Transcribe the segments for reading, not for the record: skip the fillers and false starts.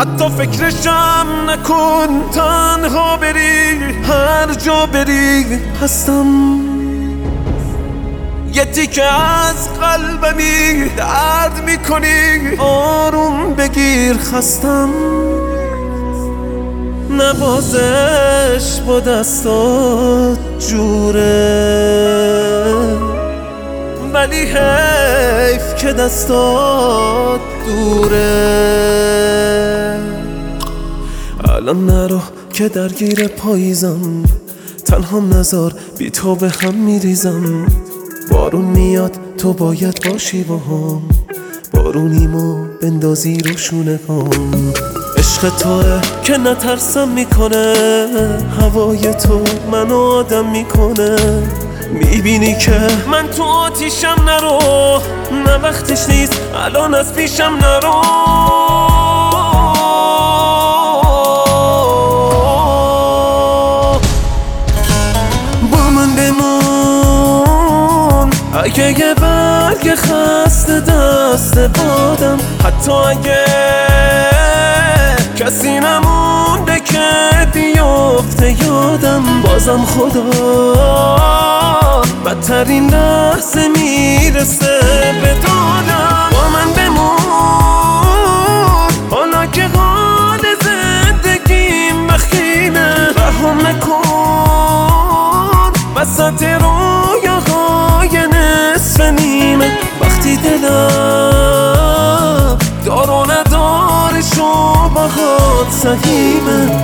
حتی فکرشم نکن، تنها بری هر جا بری هستم. یه تیکه از قلبمی درد میکنی، آروم بگیر خستم. نوازش با دستات جوره، ولی حیف که دستات دوره. الان نرو که درگیر پاییزم، تنهام نذار بی تو به هم میریزم. بارون میاد تو باید باشی با هم، بارونیمو بندازی رو شونه هم. عشق توه که نترسم میکنه، هوای تو منو آدم میکنه. میبینی که من تو آتیشم، نرو نه وقتش نیست الان از پیشم نرو. با من بمون اگه یه برگ خسته دست بادم، حتی اگه کسی نمونده که بیفته یادم. بازم خدا بدترین لحظه میرسه به دادم. با من بمون حالا که حال زندگیم بخیله، رهم نکن وسط رویاهای نصف نیمه. وقتی دلم دار و ندارش و باهات سهیمه.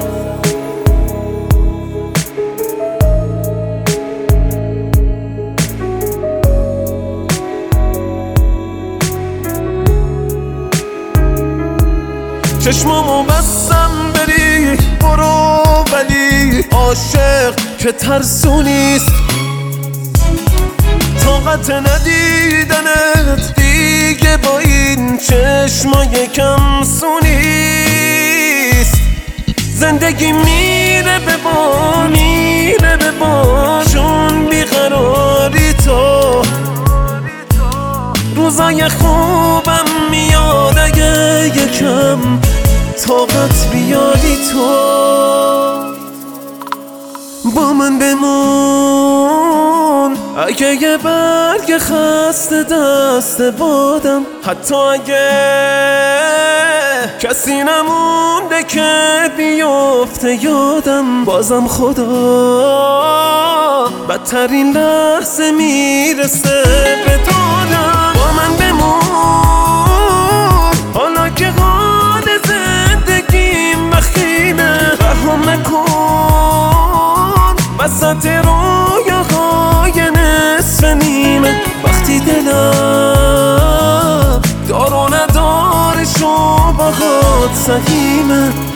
چشمامو بستم بری برو، ولی عاشق که ترسونیست. طاقت ندیدنت دیگه با این چشمای کم سونیست. زندگی میره به بار، میره به بار، چون بیقراری تو. روزای خوبم میاد اگه یکم طاقت بیاری تو. با من بمون اگه یه برگ خسته دست بادم، حتی اگه کسی نمونده که بیفته یادم. بازم خدا بدترین لحظه میرسه به دادم. با من بمون حالا که حال زندگیم بخیله، رهم نکن وسط رویاهای نصف نیمه. وقتی دلم دار و ندارش و باهات سهیمه.